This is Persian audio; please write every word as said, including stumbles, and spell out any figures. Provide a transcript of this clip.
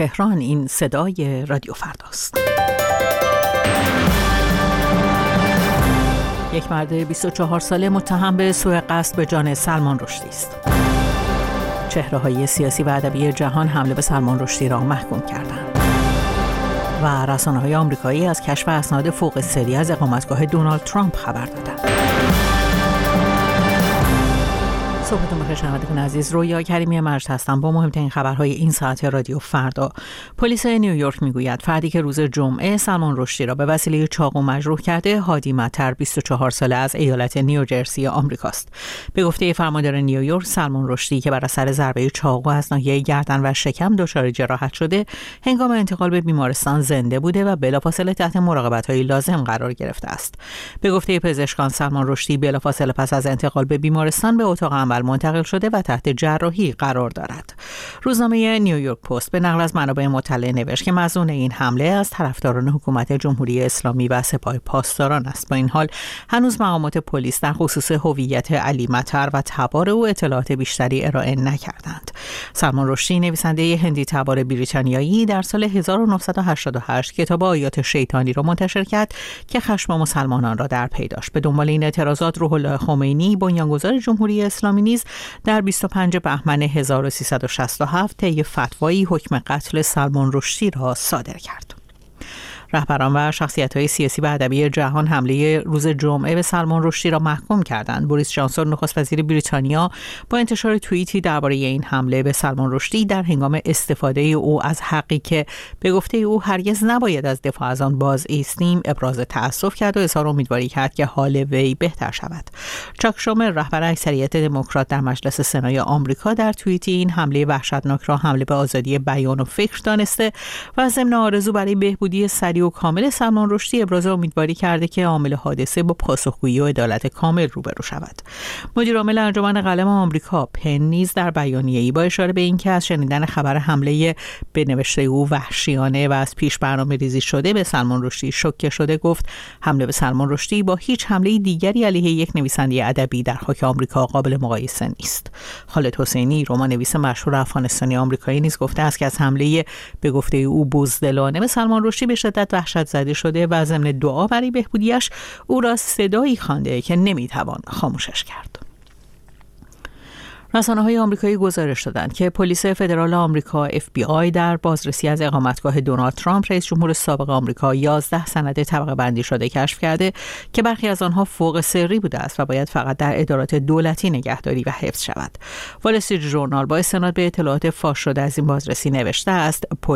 تهران این صدای رادیو فرداست. یک مرد بیست و چهار ساله متهم به سوء قصد به جان سلمان رشدی است. چهره‌های سیاسی و ادبی جهان حمله به سلمان رشدی را محکوم کردند. و رسانه‌های آمریکایی از کشف اسناد فوق سری از اقامتگاه دونالد ترامپ خبر دادند. صبحتون بخیر شنوندگان عزیز، رویا کریمی مرج هستم با مهمترین خبرهای این ساعت رادیو فردا. پلیس نیویورک میگوید فردی که روز جمعه سلمان رشدی را به وسیله چاقو مجروح کرده، هادی مطر بیست و چهار ساله از ایالت نیوجرسی آمریکاست. به گفته فرماندار نیویورک، سلمان رشدی که بر اثر ضربه چاقو از ناحیه گردن و شکم دچار جراحت شده، هنگام انتقال به بیمارستان زنده بوده و بلافاصله تحت مراقبت‌های لازم قرار گرفته است. به گفته پزشکان، سلمان رشدی بلافاصله پس از انتقال به بیمارستان به اتاق عمل منتقل شده و تحت جراحی قرار دارد. روزنامه نیویورک پست به نقل از منابع مطلع نوشت که مظنون این حمله از طرفداران حکومت جمهوری اسلامی و سپاه پاسداران است. با این حال هنوز مقامات پلیس در خصوص هویت علی مطر و تبار او اطلاعات بیشتری ارائه نکردند. سلمان رشدی، نویسنده هندی تبار بریتانیایی، در سال هزار و نهصد و هشتاد و هشت کتاب آیات شیطانی را منتشر کرد که خشم مسلمانان را در پی داشت. به دنبال این اعتراضات، روح الله خمینی، بنیانگذار جمهوری اسلامی، نیز در بیست و پنجم بهمن هزار و سیصد و شصت و هفت طی فتوایی حکم قتل سلمان رشدی را صادر کرد. رهبران و شخصیت‌های سیاسی و ادبی جهان حمله روز جمعه به سلمان رشدی را محکوم کردند. بوریس جانسون، نخست وزیر بریتانیا، با انتشار توییتی درباره این حمله به سلمان رشدی در هنگام استفاده او از حقی که به گفته او هرگز نباید از دفاع از آن باز ایستیم، ابراز تأسف کرد و اظهار امیدواری کرد که حال وی بهتر شود. چاک شومر، رهبر اکثریت دموکرات در مجلس سنای آمریکا، در توییتی این حمله وحشتناک را حمله به آزادی بیان و فکر دانسته و ضمن آرزو برای بهبودی سریع و کامل سلمان رشدی ابراز امیدواری کرده که عامل حادثه با پاسخگویی و عدالت کامل روبرو شود. مدیر عامل انجمن قلم آمریکا پن نیز در بیانیه‌ای با اشاره به اینکه از شنیدن خبر حمله به نوشته او وحشیانه و از پیش برنامه‌ریزی شده به سلمان رشدی شوکه شده، گفت حمله به سلمان رشدی با هیچ حمله دیگری علیه یک نویسنده ادبی در خاک آمریکا قابل مقایسه نیست. خالد حسینی، رمان‌نویس مشهور افغانستانی آمریکایی، نیز گفته است که از حمله به گفته او بزدلانه به سلمان رشدی به شدت وحشت زده شده و ضمن دعا برای بهبودیش او را صدایی خوانده که نمیتوان خاموشش کرد. رسانه‌های آمریکایی گزارش دادند که پلیس فدرال آمریکا اف بی آی در بازرسی از اقامتگاه دونالد ترامپ، رئیس جمهور سابق آمریکا، یازده سند طبقه بندی شده کشف کرده که برخی از آنها فوق سری بوده است و باید فقط در ادارات دولتی نگهداری و حفظ شود. وال استریت ژورنال با استناد به اطلاعات فاش شده از این بازرسی نوشته است